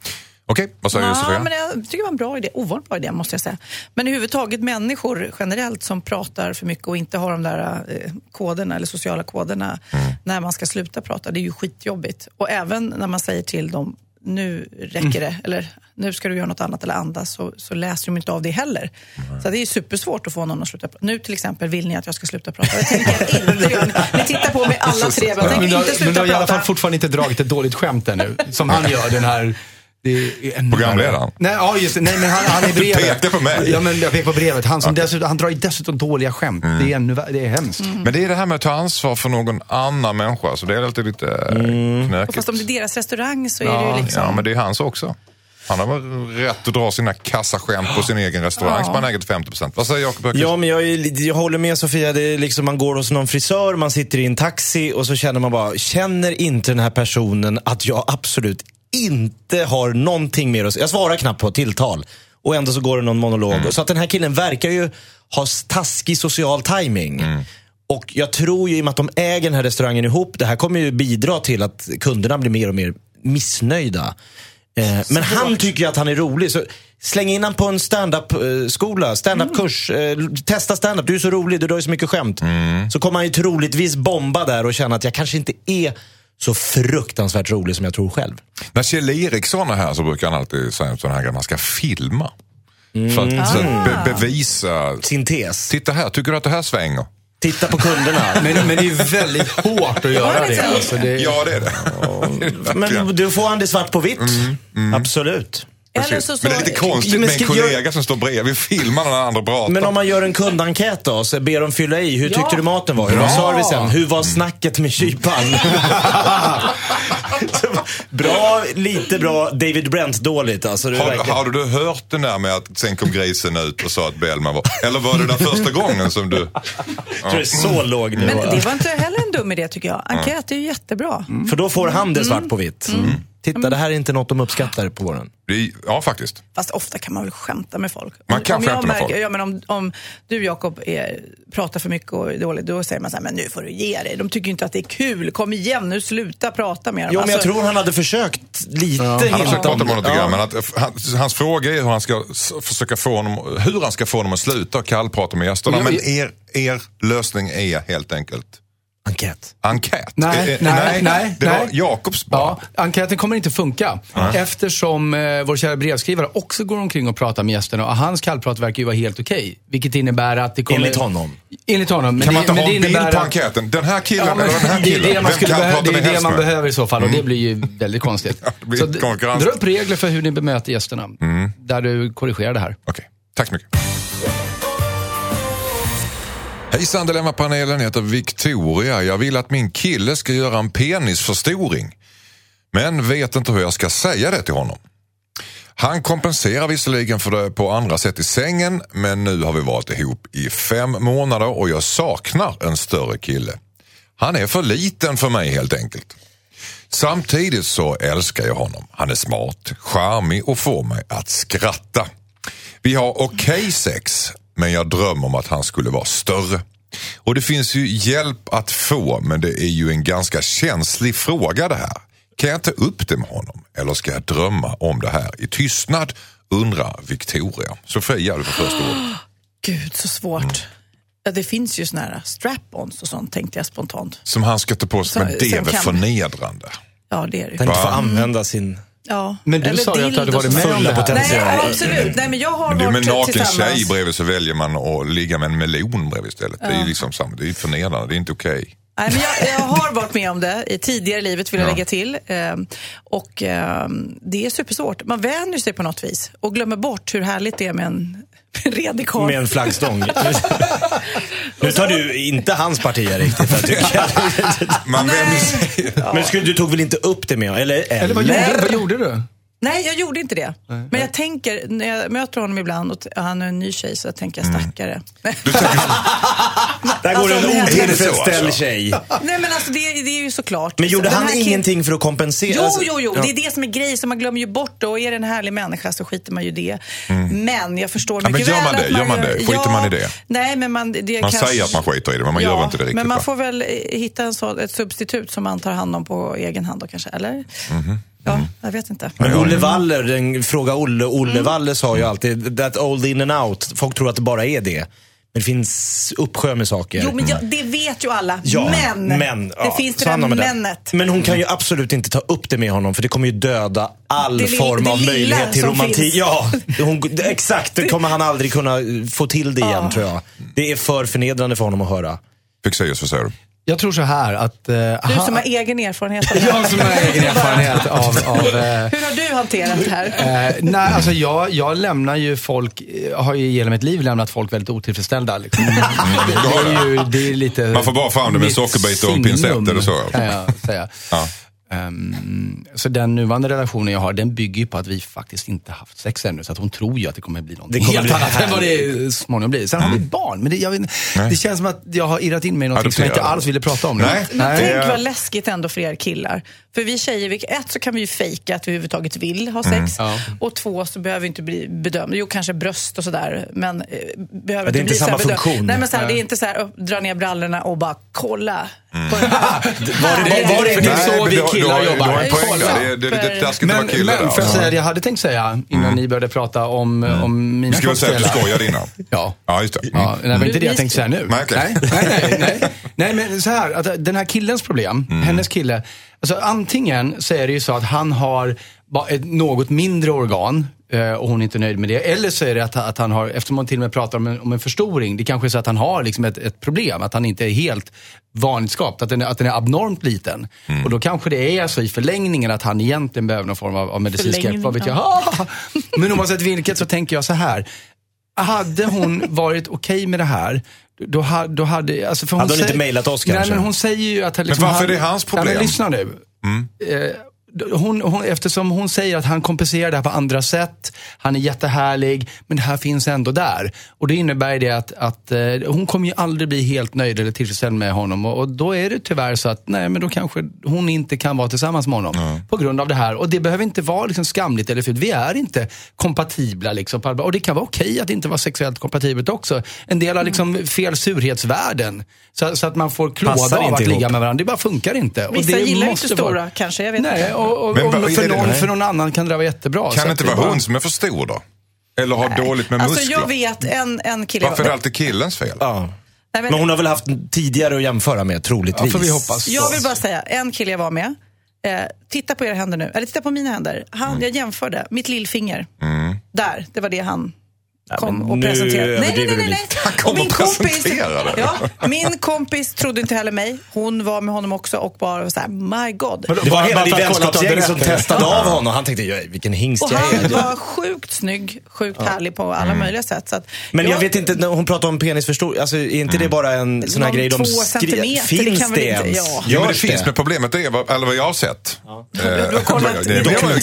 Okej, okay, vad säger ja, du Sofia? Men jag tycker det var en bra idé, ovanligt bra idé måste jag säga. Men överhuvudtaget människor generellt som pratar för mycket och inte har de där eh, koderna eller sociala koderna mm. när man ska sluta prata, det är ju skitjobbigt. Och även när man säger till dem, nu räcker det, mm. eller nu ska du göra något annat eller andas, så, så läser de inte av det heller. Mm. Så det är ju supersvårt att få någon att sluta prata. Nu till exempel vill ni att jag ska sluta prata. Jag tänker inte göra. Ni tittar på mig alla tre, jag tänker men du, inte sluta men du har prata. i alla fall fortfarande inte dragit ett dåligt skämt ännu, som han gör den här... Programledaren? Nej, ja, just det. Nej, men han, han är brevet. Du pekar på mig. Ja, men jag pekar på brevet. Han, som okay. dessutom, han drar ju dessutom dåliga skämt. Mm. Det, är ännu, det är hemskt. Mm. Men det är det här med att ta ansvar för någon annan människa. Så det är alltid lite mm. knökigt. Fast om det är deras restaurang så är ja, det ju liksom... Ja, men det är hans också. Han har väl rätt att dra sina kassaskämt på sin egen restaurang ja. som han äger till femtio procent. Vad säger Jakob Öqvist? Ja, men jag, är, jag håller med Sofia. Det är liksom, man går hos någon frisör, man sitter i en taxi och så känner man bara, känner inte den här personen att jag absolut inte har någonting mer att säga. Jag svarar knappt på tilltal. Och ändå så går det någon monolog. Mm. Så att den här killen verkar ju ha taskig social timing. Mm. Och jag tror ju i och med att de äger den här restaurangen ihop, det här kommer ju bidra till att kunderna blir mer och mer missnöjda. Eh, men han tycker ju att han är rolig. Så släng in han på en stand-up-skola, stand-up-kurs. Eh, testa stand-up, du är så rolig, du drar ju så mycket skämt. Mm. Så kommer han ju troligtvis bomba där och känna att jag kanske inte är så fruktansvärt rolig som jag tror själv. När Kjell Eriksson är här så brukar han alltid säga sådana här grejer, man ska filma. Mm. För att ah. be- bevisa sin tes. Titta här, tycker du att det här svänger? Titta på kunderna. men, men det är ju väldigt hårt att göra det. Alltså det... Ja, det är det. Ja, men du får han det svart på vitt. Mm. Mm. Absolut. Eller så, så... Men det är lite konstigt med en kollega gör... som står bredvid filmar när andra pratar. Men om man gör en kundenkät då, så ber de fylla i. Hur ja. tyckte du maten var? Hur var servicen? Hur var snacket med kypan? Bra, lite bra. David Brent dåligt. Alltså, har, verkligen... har du hört den där med att sen kom grisen ut och sa att Bellman var... Eller var det den första gången som du... Ja. Jag tror det är så låg nu. Men det var inte heller en dum idé tycker jag. Enkät är ju jättebra. Mm. För då får han det svart på vitt. Mm. Mm. Titta, det här är inte något de uppskattar på våren. Ja, faktiskt. Fast ofta kan man väl skämta med folk. Man kan om skämta jag med märker, folk. Ja, men om, om du, Jakob, är, pratar för mycket och är dålig, då säger man så här, men nu får du ge dig. De tycker inte att det är kul. Kom igen, nu sluta prata med dem. Jo, men jag alltså, tror han hade försökt lite. Ja. Han har försökt prata med lite ja. grann, men att, hans, hans fråga är hur han ska försöka få honom, hur han ska få honom att sluta och kallprata med gästerna. Men er, er lösning är helt enkelt enkät. Enkät? Nej, eh, nej, nej, nej. Det nej. var Jakobs bara. Ja, enkäten kommer inte funka. Mm. Eftersom eh, vår kära brevskrivare också går omkring och pratar med gästerna. Och hans kallprat verkar ju vara helt okej. Okay, vilket innebär att det kommer... Enligt honom. Enligt honom. Men kan man det, inte ha men en det bild innebär på att... enkäten? Den här killen ja, men, eller den här killen? Det är det man, skulle behö- det är det man med? behöver i så fall. Och mm. det blir ju väldigt konstigt. Ja, det blir så konkurrens. Dra upp regler för hur ni bemöter gästerna. Mm. Där du korrigerar det här. Okej, okay. Tack så mycket. Hejsan, Dilemma-panelen, jag heter Victoria. Jag vill att min kille ska göra en penisförstoring. Men vet inte hur jag ska säga det till honom. Han kompenserar visserligen för det på andra sätt i sängen. Men nu har vi varit ihop i fem månader och jag saknar en större kille. Han är för liten för mig helt enkelt. Samtidigt så älskar jag honom. Han är smart, charmig och får mig att skratta. Vi har okej sex, men jag drömmer om att han skulle vara större. Och det finns ju hjälp att få, men det är ju en ganska känslig fråga det här. Kan jag ta upp det med honom? Eller ska jag drömma om det här i tystnad? Undrar Victoria. Sofia, du får första ord. Gud, så svårt. Mm. Ja, det finns ju såna här strap-ons och sånt, tänkte jag spontant. Som han ska ta på sig, men det är väl förnedrande. Ja, det är det. Han inte får använda sin... Ja. Men du sa ju att du hade varit med om det här. Nej, ja, absolut. Nej, men jag har men varit med naken tillsammans. tjej bredvid så väljer man att ligga med en melon bredvid istället. Ja. Det är ju liksom samma, det är förnedrande, det är inte okej. Okay. Nej, men jag, jag har varit med om det i tidigare livet, vill jag ja. lägga till. Ehm, och ehm, det är supersvårt. Man vänjer sig på något vis och glömmer bort hur härligt det är med en redig karl. Med en flaggstång. Nu tar du inte hans partier riktigt. För att man vänjer sig. Ja. Men skulle, du tog väl inte upp det med? Eller, eller, eller vad, gjorde, vad gjorde du? Nej, jag gjorde inte det. Nej. Men jag tänker, när jag möter honom ibland och han är en ny tjej, så tänker jag stackare. Mm. Där går alltså, en otillfredsställd tjej. Nej, men alltså det, det är ju såklart. Men gjorde han kin- ingenting för att kompensera? Jo, jo, jo. Ja. Det är det som är grej, så man glömmer ju bort det. Och är det en härlig människa så skiter man ju det. Mm. Men jag förstår ja, mycket men gör man väl det? Gör man det? Skiter ja, man i det? Nej, men man... Det man kanske, säger att man skiter i det, men man ja, gör inte det riktigt. Men man va? får väl hitta en så, ett substitut som man tar hand om på egen hand då kanske, eller? Mm-hmm. Ja, jag vet inte. Men Olle Waller, den fråga Olle, Olle mm. Waller sa ju alltid that old in and out. Folk tror att det bara är det. Men det finns uppsjö med saker. Jo, men jag, det vet ju alla. Ja, men, men det ja, finns det där männet. Men hon kan ju absolut inte ta upp det med honom, för det kommer ju döda all det form av möjlighet till romantik. Finns. Ja, hon, exakt. Det kommer han aldrig kunna få till det igen, ja. tror jag. Det är för förnedrande för honom att höra. Fixeras, vad säger du? Jag tror så här att... Uh, du som har egen erfarenhet av det här. Jag som har egen erfarenhet av... av uh, Hur har du hanterat det här? Uh, nej, alltså jag, jag lämnar ju folk... Har ju genom mitt liv lämnat folk väldigt otillfredsställda. Liksom. Mm. Det, det, är ju, det är lite... Man får bara fram det med sockerbit och en pincett eller så. Kan jag säga. Ja. Um, så den nuvarande relationen jag har, den bygger ju på att vi faktiskt inte haft sex ännu, så att hon tror ju att det kommer bli något helt bli annat än vad det småningom blir. Sen mm. har vi barn, men det, jag vet, det känns som att jag har irrat in mig i något som jag inte alls ville prata om. Nej. Men tänk vad läskigt ändå för er killar. För vi tjejer, vi, ett så kan vi ju fejka att vi överhuvudtaget vill ha sex, mm. ja. och två så behöver vi inte bli bedömda. Jo, kanske bröst och sådär, men eh, behöver det är inte inte bli samma så funktion. Nej, men så här, det är inte så här, upp, dra ner brallorna och bara kolla. Mm. På den här. Var det, var det, det är så vi killar jobbar. Det är lite taskigt att vara kille. Men får jag säga det jag hade tänkt säga innan mm. ni började prata om, mm. om mina kroppsdelar. Ska vi säga att du skojade innan? Ja. Ja, just det. Mm. Ja, nej, men inte det jag tänkte säga nu. Nej, okay. nej, nej, nej, nej. Nej, men så här, att den här killens problem, mm. hennes kille, alltså antingen så är det ju så att han har ett något mindre organ och hon är inte nöjd med det. Eller så är det att, att han har, eftersom man till och med pratar om en, om en förstoring, det kanske är så att han har liksom ett, ett problem, att han inte är helt vanligskapt, att den är, att den är abnormt liten. Mm. Och då kanske det är så i förlängningen att han egentligen behöver någon form av, av medicinsk hjälp. Vad vet jag? Ah! Men oavsett vilket så tänker jag så här. Hade hon varit okej okay med det här, då, ha, då hade... Alltså för hon hade hon säger, inte mejlat oss kanske? Nej, men hon säger ju att... Liksom, men varför han, är det hans problem? Ja, men lyssna nu. Mm. Eh, Hon, hon, eftersom hon säger att han kompenserar det här på andra sätt, han är jättehärlig, men det här finns ändå där. Och det innebär det att, att eh, hon kommer ju aldrig bli helt nöjd eller tillfredsställd med honom. Och, och då är det tyvärr så att nej, men då kanske hon inte kan vara tillsammans med honom mm. på grund av det här. Och det behöver inte vara liksom skamligt eller fult. Vi är inte kompatibla liksom. Och det kan vara okej att inte vara sexuellt kompatibelt också. En del har liksom fel surhetsvärden. Så, så att man får klåda av att ligga ihop med varandra. Det bara funkar inte. Vissa och det gillar måste inte stora vara... kanske, jag vet nej, inte. Och, och, men, och för, någon, för någon annan kan det vara jättebra. Kan det inte vara bara... hon som är för stor då? Eller har nej. dåligt med alltså, muskler? Jag vet en, en kille... Varför är det alltid killens fel? Ja. Nej, men... men hon har väl haft tidigare att jämföra med, troligtvis. Ja, får vi hoppas. Jag vill bara säga, en kille jag var med, eh, titta på era händer nu, eller titta på mina händer. Han, mm. Jag jämförde, mitt lillfinger. Mm. Där, det var det han... kom ja, och presenterade. Nej, nej, nej, nej, nej. Han kom och, min kompis, ja, min kompis trodde inte heller mig. Hon var med honom också och bara så här, my god. Det var hela din vänskapsgäng som testade av honom. Han tänkte, vilken hingst jag är. Och han var sjukt snygg, sjukt ja. härlig på alla mm. möjliga sätt. Så att men jag, jag vet inte, när hon pratar om penisförstor, alltså är inte det bara en sån här grej de skriver? Finns det, det ens? Ja, ja men det finns, men problemet är, eller vad jag har sett. Ja. Du har kollat. Det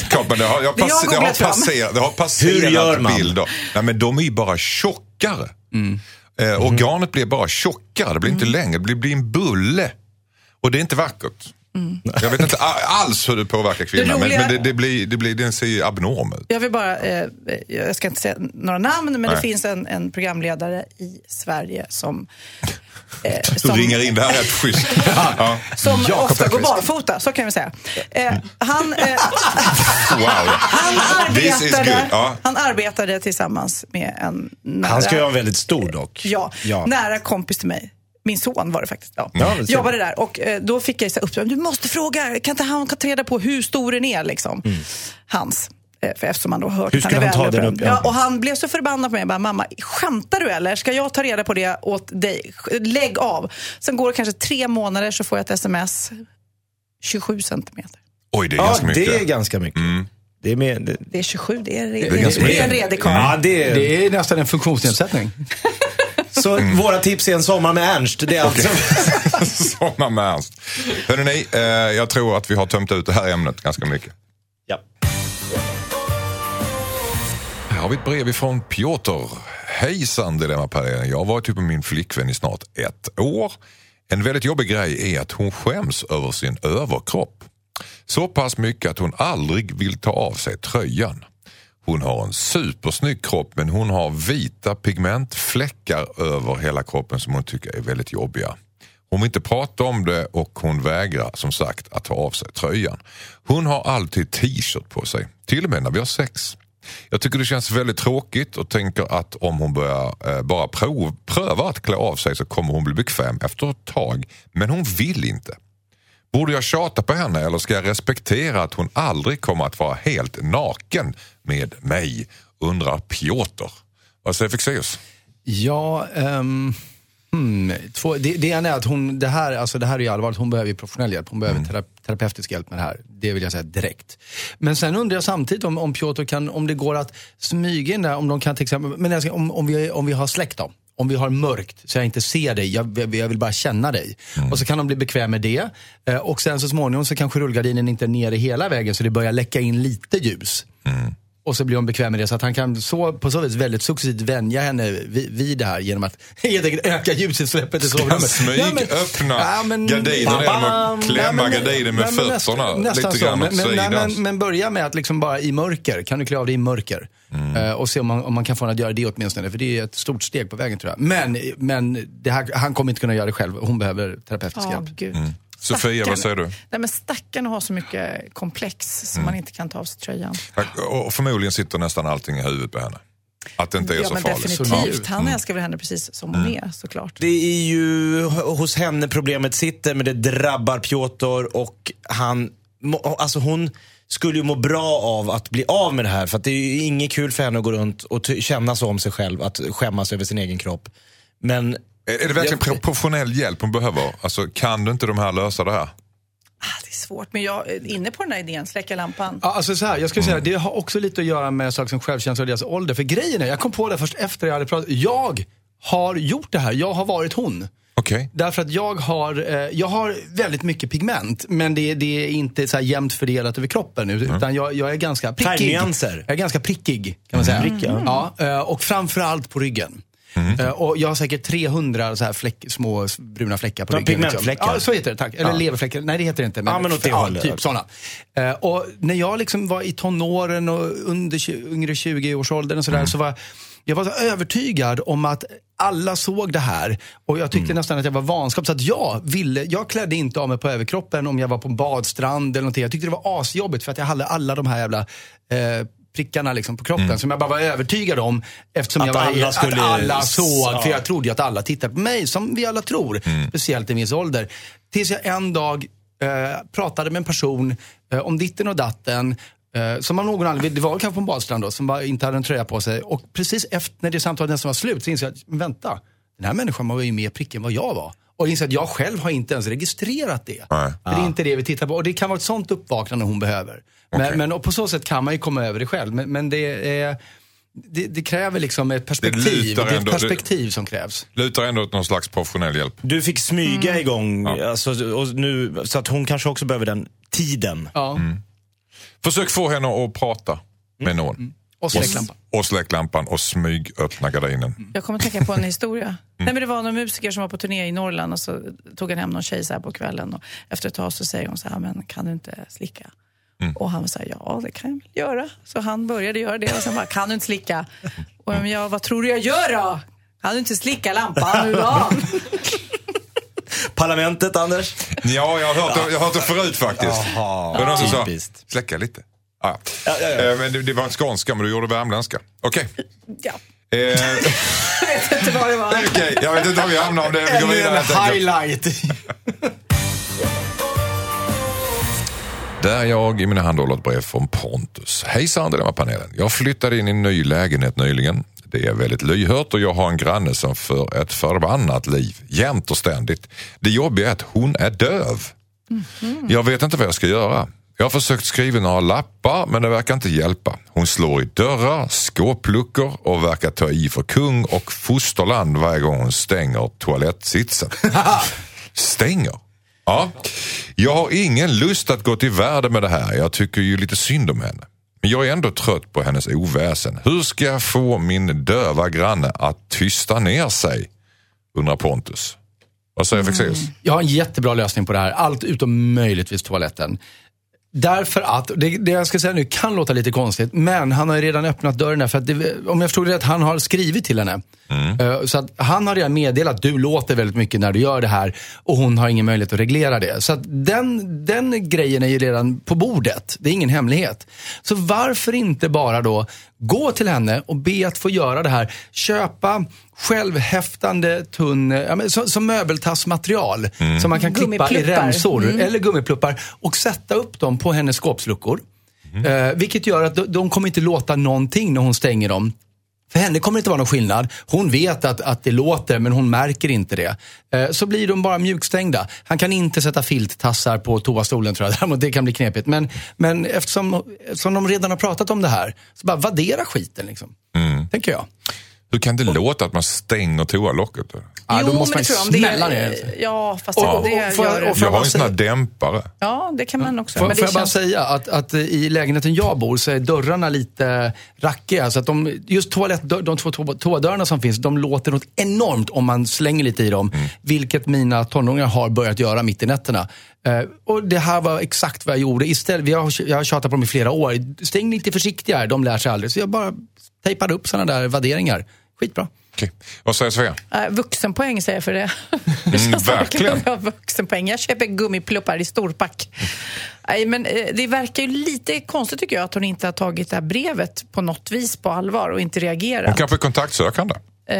har passerat bilder. Nej, men de är ju bara tjockare. Mm. Eh, organet blir bara tjockare. Det blir mm. inte längre. Det blir, blir en bulle. Och det är inte vackert. Mm. Jag vet inte alls hur det påverkar kvinnan. Det roliga... Men, men det, det, blir, det, blir, det ser abnorm ut. Jag vill bara, eh, jag ska inte säga några namn, men Nej. det finns en, en programledare i Sverige som... Eh, som ringer in, det här är ett schysst. Ja. Som ja, ofta går barfota, så kan vi säga. Eh, han, eh, wow. han, arbetade, ja. han arbetade tillsammans med en nära... Han ska ju vara väldigt stor dock. Ja, ja, nära kompis till mig. Min son var det faktiskt. Ja. Ja, det jobbade där. Och eh, då fick jag så uppdrag. Du måste fråga, kan inte han ta reda på hur stor den är liksom? Mm. Hans. För eftersom man då hört hur ska han, han ta den upp? Ja. Ja, och han blev så förbannad på mig. Jag bara, mamma, skämtar du eller? Ska jag ta reda på det åt dig? Lägg av. Sen går det kanske tre månader så får jag ett sms. tjugosju centimeter. Oj, det är ja, ganska mycket. det är ganska mycket. Mm. Det är, med, det... det är tjugosju, det är, det är, det är, det är en redig karl. Ja, det, är... det är nästan en funktionsnedsättning. Så mm. våra tips är en sommar med Ernst. Det är alltså... sommar med Ernst. Hörrni, ni, eh, jag tror att vi har tömt ut det här ämnet ganska mycket. Ja. Här har vi ett brev ifrån Piotr. Hejsan, Dilemmapanelen. Jag har varit typ med min flickvän i snart ett år. En väldigt jobbig grej är att hon skäms över sin överkropp. Så pass mycket att hon aldrig vill ta av sig tröjan. Hon har en supersnygg kropp, men hon har vita pigmentfläckar över hela kroppen som hon tycker är väldigt jobbiga. Hon vill inte prata om det och hon vägrar som sagt att ta av sig tröjan. Hon har alltid t-shirt på sig, till och med när vi har sex. Jag tycker det känns väldigt tråkigt och tänker att om hon börjar eh, bara prov, pröva att klä av sig så kommer hon bli bekväm efter ett tag. Men hon vill inte. Borde jag tjata på henne eller ska jag respektera att hon aldrig kommer att vara helt naken med mig? Undrar Piotr. Vad säger Fexeus? Ja, um, hmm, två, det, det ena är att hon, det här, alltså det här är ju allvarligt, hon behöver ju professionell hjälp, hon behöver mm. tera, terapeutisk hjälp med det här. Det vill jag säga direkt. Men sen undrar jag samtidigt om, om Piotr kan, om det går att smyga in där, om de kan till exempel, men jag ska, om, om, vi, om vi har släkt då. Om vi har mörkt så jag inte ser dig, jag, jag vill bara känna dig. Mm. Och så kan de bli bekväm med det. Eh, och sen så småningom så kanske rullgardinen inte är nere hela vägen så det börjar läcka in lite ljus. Mm. Och så blir hon bekväm med det så att han kan så, på så vis väldigt successivt vänja henne vid, vid det här genom att helt enkelt öka ljusutsläppet i sovrummet. Smyg, ja, men, öppna ja, men, gardinen genom att klämma ja, gardinen med ja, fötterna. Näst, nästan lite så. Men, men, men, men, men börja med att liksom bara i mörker, kan du klä av dig i mörker? Mm. Uh, och se om man, om man kan få henne att göra det åtminstone, för det är ett stort steg på vägen tror jag. Men, men det här, han kommer inte kunna göra det själv, hon behöver terapeutisk oh, hjälp. Gud. Mm. Sofia, vad säger du? Nej, men stackarna har så mycket komplex som mm. man inte kan ta av sig tröjan. Och förmodligen sitter nästan allting i huvudet på henne. Att det inte är ja, så men farligt. Definitivt. Han mm. älskar väl henne precis som hon är, såklart. Det är ju hos henne problemet sitter, men det drabbar Piotr och han, alltså hon skulle ju må bra av att bli av med det här, för att det är ju inget kul för henne att gå runt och t- känna så om sig själv, att skämmas över sin egen kropp. Men är det verkligen jag, professionell hjälp hon behöver? Alltså, kan du inte de här lösa det här? Ah, det är svårt, men jag är inne på den här idén, släcka lampan. Ja, alltså så här, jag skulle säga, mm. det har också lite att göra med saker som självkänsla och deras ålder. För grejen är, jag kom på det först efter jag hade pratat. Jag har gjort det här, jag har varit hon. Okay. Därför att jag har, eh, jag har väldigt mycket pigment, men det, det är inte så här jämnt fördelat över kroppen, utan mm. jag, jag är ganska prickig. Jag är ganska prickig, kan man säga. Mm. Mm. Ja, och framförallt på ryggen. Mm. Uh, och jag har säkert trehundra så här fläck, små bruna fläckar på ja, ryggen. Pigmentfläckar. Ja, så heter det, tack. Eller ja. leverfläckar. Nej, det heter det inte. Men, ja, men åt det ja, hållet. Typ sådana. Uh, och när jag liksom var i tonåren och under yngre tjugo-årsåldern och sådär, mm. så var jag var så övertygad om att alla såg det här. Och jag tyckte mm. nästan att jag var vanskap. Så att jag ville, jag klädde inte av mig på överkroppen om jag var på en badstrand eller någonting. Jag tyckte det var asjobbigt för att jag hade alla de här jävla eh, prickarna liksom på kroppen mm. som jag bara var övertygad om eftersom att jag var alla, skulle... att alla såg, ja. För jag trodde ju att alla tittade på mig som vi alla tror, mm. speciellt i min ålder. Tills jag en dag eh, pratade med en person eh, om ditten och datten eh, som man någon annan, det var kanske på en badstrand då, som bara inte hade en tröja på sig, och precis efter när det samtalet nästan var slut så insåg jag att, vänta, den här människan var ju mer prick än vad jag var. Och insåg att jag själv har inte ens registrerat det. Nej. För det är inte det vi tittar på. Och det kan vara ett sånt uppvaknande hon behöver. Men, okay. men och på så sätt kan man ju komma över det själv. Men, men det, är, det, det kräver liksom ett perspektiv. Det, det är ett perspektiv det, som krävs. Lutar ändå åt någon slags professionell hjälp. Du fick smyga mm. igång. Ja. Alltså, och nu, så att hon kanske också behöver den tiden. Ja. Mm. Försök få henne att prata med någon. Mm. Och släcklampan. Och släcklampan och smyg öppna gardinen. Mm. Jag kommer att tänka på en historia. Mm. Nej, men det var någon musiker som var på turné i Norrland och så tog han hem någon tjej så här på kvällen. Och efter ett tag så säger hon så här, men kan du inte slicka? Mm. Och han sa, ja det kan jag göra. Så han började göra det och sen bara, kan du inte slicka? Och men jag, vad tror du jag gör då? Kan du inte slicka lampan nu då? Parlamentet, Anders? Ja, jag har hört, jag har hört det förut faktiskt. Jaha, det var någon som sa, släcka lite. Ah. Ja, ja, ja. Men det, det var en skånska, men du gjorde värmländska. Okej. Okay. Ja. Eh. Jag vet inte vad det var. Okej, okay. Jag vet inte om vi hamnar om det. Vi går vidare. En highlight. Där jag i mina hand håller ett brev från Pontus. Hejsan, Dilemma-panelen. Jag flyttade in i en ny lägenhet nyligen. Det är väldigt lyhört och jag har en granne som för ett förbannat liv. Jämt och ständigt. Det jobbiga är att hon är döv. Mm-hmm. Jag vet inte vad jag ska göra. Jag har försökt skriva några lappar, men det verkar inte hjälpa. Hon slår i dörrar, skåpluckor och verkar ta i för kung och fosterland varje gång hon stänger toalettsitsen. Stänger? Ja. Jag har ingen lust att gå till världen med det här. Jag tycker ju lite synd om henne. Men jag är ändå trött på hennes oväsen. Hur ska jag få min döva granne att tysta ner sig? Undrar Pontus. Vad säger Fexeus? Mm. Jag har en jättebra lösning på det här. Allt utom möjligtvis toaletten. Därför att, det, det jag ska säga nu kan låta lite konstigt, men han har ju redan öppnat dörren där, för att det, om jag förstod det rätt, han har skrivit till henne. Mm. Uh, så att han har redan meddelat att du låter väldigt mycket när du gör det här, och hon har ingen möjlighet att reglera det. Så att den, den grejen är ju redan på bordet, det är ingen hemlighet. Så varför inte bara då gå till henne och be att få göra det här, köpa självhäftande tunn, ja, men, som, som möbeltassmaterial mm. som man kan klippa i remsor mm. eller gummipluppar och sätta upp dem på hennes skåpsluckor. Mm. Eh, vilket gör att de, de kommer inte låta någonting när hon stänger dem. För henne kommer det inte vara någon skillnad. Hon vet att, att det låter, men hon märker inte det. Eh, så blir de bara mjukstängda. Han kan inte sätta filttassar på toastolen, tror jag. Det kan bli knepigt. Men, men eftersom, eftersom de redan har pratat om det här, så bara vaddera skiten liksom. Mm. Tänker jag. Hur kan det låta att man stänger toalocket? Ja, jo, då måste man smälla ner. Ja, fast och, det och, får, gör och jag har en sån här dämpare. Ja, det kan man också. Får, men får det jag bara känns... säga att, att i lägenheten jag bor så är dörrarna lite rackiga. Så att de, just toalett, de två toadörrarna som finns, de låter något enormt om man slänger lite i dem. Mm. Vilket mina tonåringar har börjat göra mitt i nätterna. Uh, och det här var exakt vad jag gjorde. Istället, vi har, jag har tjatat på dem i flera år. Stäng lite försiktigare, de lär sig aldrig. Så jag bara tejpade upp sådana där värderingar. Skitbra. Okej. Vad säger Svea? Äh, vuxenpoäng säger jag för det. Mm, verkligen. Jag vuxenpoäng. Jag köper gummipluppar i storpack. Nej, men det verkar ju lite konstigt tycker jag att hon inte har tagit det här brevet på något vis på allvar och inte reagerat. Hon kanske är kontaktsökande. Eh,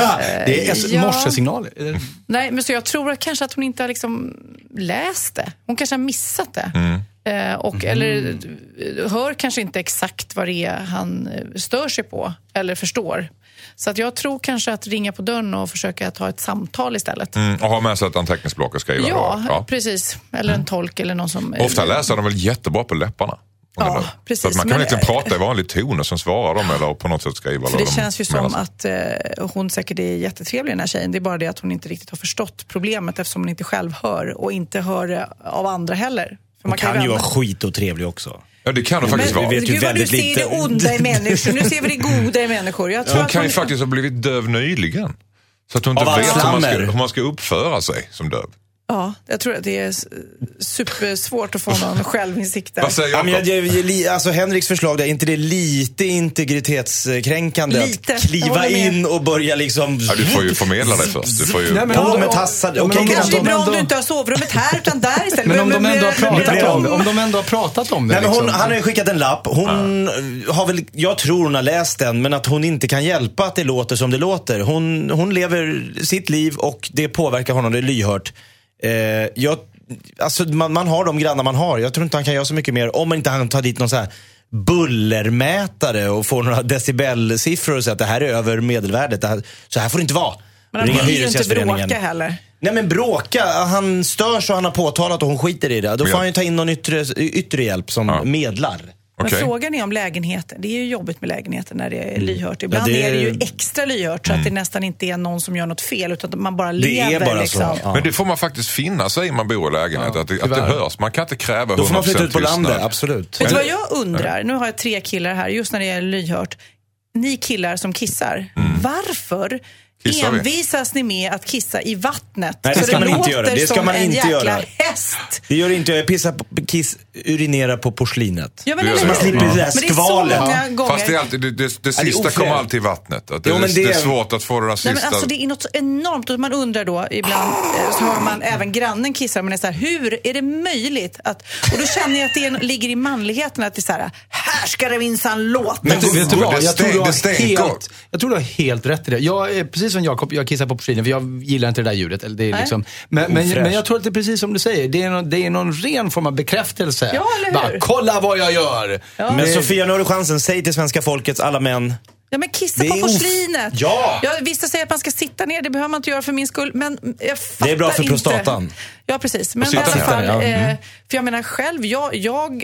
det är ja. morsesignaler. Nej, men så jag tror att kanske att hon inte har liksom läst det. Hon kanske har missat det. Mm. Eh, och, mm. Eller hör kanske inte exakt vad det är han stör sig på eller förstår. Så att jag tror kanske att ringa på dörren och försöka ta ett samtal istället. Mm, och ha med sig ett anteckningsblock och skriva. Ja, ja, precis. Eller en tolk eller någon som... Ofta läser de väl jättebra på läpparna. Ja, precis. Så att man kan men, inte prata i vanlig ton och sen svarar de eller på något sätt skriva. För det de känns ju som att eh, hon säkert är jättetrevlig den här tjejen. Det är bara det att hon inte riktigt har förstått problemet eftersom hon inte själv hör och inte hör det av andra heller. För hon man kan, kan ju vara skit och trevlig också. Ja, det kan det faktiskt men, vara. Vi vet ju Gud vad du väldigt ser lite. det onda i människor. Nu ser vi det goda i människor. Jag tror hon att kan hon... ju faktiskt ha blivit döv nyligen. Så att hon inte Av vet hur man, ska, slammer. hur man ska uppföra sig som döv. Ja, jag tror att det är supersvårt att få någon självinsikt där. Vad säger Ja, men jag, Jakob? jag, jag, alltså Henriks förslag där, är inte det lite integritetskränkande Lite. att kliva Jag håller med. in och börja liksom... Ja, du får ju förmedla dig först. Du får ju... Nej, men På om- med tassar. Ja, men Okej, om- Det kanske är om- bra om om- du inte har sovrummet här utan där istället. Men om de ändå har pratat men- om det, om de ändå har pratat om det Nej, men hon, liksom. han har ju skickat en lapp. Hon har väl, jag tror hon har läst den, men att hon inte kan hjälpa att det låter som det låter. Hon, hon lever sitt liv och det påverkar honom, det är lyhört. Eh, jag, alltså man, man har de grannar man har. Jag tror inte han kan göra så mycket mer om man inte han tar dit någon så här bullermätare och får några decibelsiffror och säger att det här är över medelvärdet. Det här, så här får det inte vara. Men han Ringa vill ju inte Hyresgästföreningen. bråka heller. Nej, men bråka, han störs och han har påtalat och hon skiter i det. Då får Ja. han ju ta in någon yttre, yttre hjälp som Ja. medlar. Men Okej. frågan är om lägenheten. Det är ju jobbigt med lägenheten när det är lyhört. Ibland Ja, det- är det ju extra lyhört så att det nästan inte är någon som gör något fel utan att man bara lever. är bara liksom. så, ja. Men det får man faktiskt finna sig i man bor i lägenhet. Ja, att, det, att det tyvärr. hörs. Man kan inte kräva Då får man flytta ut på tystnad. landet, absolut. Vet du vad jag undrar? Nu har jag tre killar här, just när det är lyhört. Ni killar som kissar, varför Kissar vi? envisas ni med att kissa i vattnet? Nej, det Så ska man inte låter göra. Det ska som man en inte jäkla göra. häst. Det gör inte jag. Jag pissar på, kiss, urinerar på porslinet. Ja, men Du gör eller så. hur? Man slipper det där Men det är så skvalet. många gånger. Fast det, är alltid, det, det, det det är sista ofräscht. kommer alltid i vattnet. Att det, Jo, men det, det- det är svårt att få det där Nej, sista. men alltså, det är något så enormt och man undrar då ibland eh, så hör man även grannen kissar men är så här, hur är det möjligt att, och då känner jag att det är, ligger i manligheten att det är så här, här ska det minsann låta. Men du, vet du Det vad? Jag tror, stänk- du det har stänker. helt, jag tror du har helt rätt i det. Jag är precis som Jakob, jag kissar på porslinet för jag gillar inte det där ljudet. Eller det är Nej. liksom, men, men, Ofräscht. men jag tror att det är precis som du säger. Det är någon, det är någon ren form av bekräftelse. Ja, eller hur? Bara, kolla vad jag gör! Ja. Men Sofia, nu har du chansen. Säg till svenska folkets alla män. Ja, men kissa Det på är of- porslinet. Ja! Jag visste säga att man ska sitta ner, det behöver man inte göra för min skull. Men jag fattar Det är bra för inte. prostatan. Ja, precis. Men i sitta alla ner, fall, ja. eh, för jag menar själv, jag... jag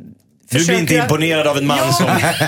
Du blir inte försöker- imponerad av en man Ja. som...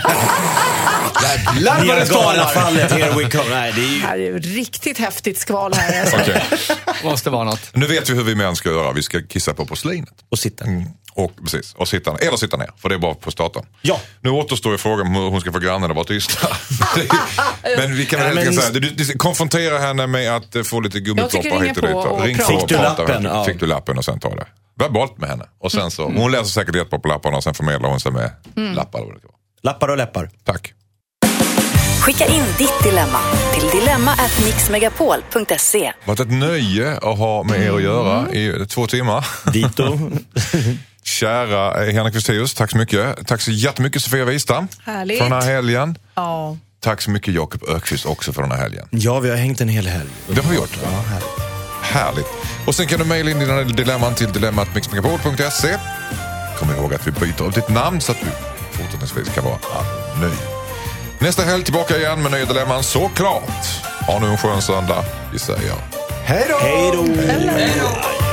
Jävlar vad det Niagara skvalar! fallet, here we come. Nej, det är Det ju... här är ju riktigt häftigt skval här. Alltså. Okej. Måste vara något. Nu vet vi hur vi män ska göra. Vi ska kissa på porslinet. Och sitta. Mm. Och, precis, och sitta, eller sitta ner, för det är bara på starten. Ja. Nu återstår ju frågan om hur hon ska få grannen att vara tysta. Men vi kan väl ja, men... säga, du, du, konfrontera henne med att få lite gummiploppar hit och dit. Och Ring på på fick du lappen? Ja. Fick du lappen och sen ta det. Verbalt med henne. Och sen så, hon läser säkert jättebra på lapparna och sen förmedlar hon sig med mm. lappar. Lappar och läppar. Tack. Skicka in ditt dilemma till dilemma at mixmegapol punkt se. Det har varit ett nöje att ha med er att göra i två timmar. Dito. Kära Henrik Westéus, tack så mycket. Tack så jättemycket Sofia Wistam. Härligt. För den här helgen. Ja. Tack så mycket Jakob Ökvist också för den här helgen. Ja, vi har hängt en hel helg. Det har vi gjort. Ja, härligt. Härligt. Och sen kan du mejla in dina dilemman till dilemma at mixmegapol punkt se. Kom ihåg att vi byter av ditt namn så att du fortsättningsvis kan vara anonym. Nästa helg tillbaka igen med nya dilemman, såklart. Ha nu en skön söndag. Vi säger hej då! Hej då!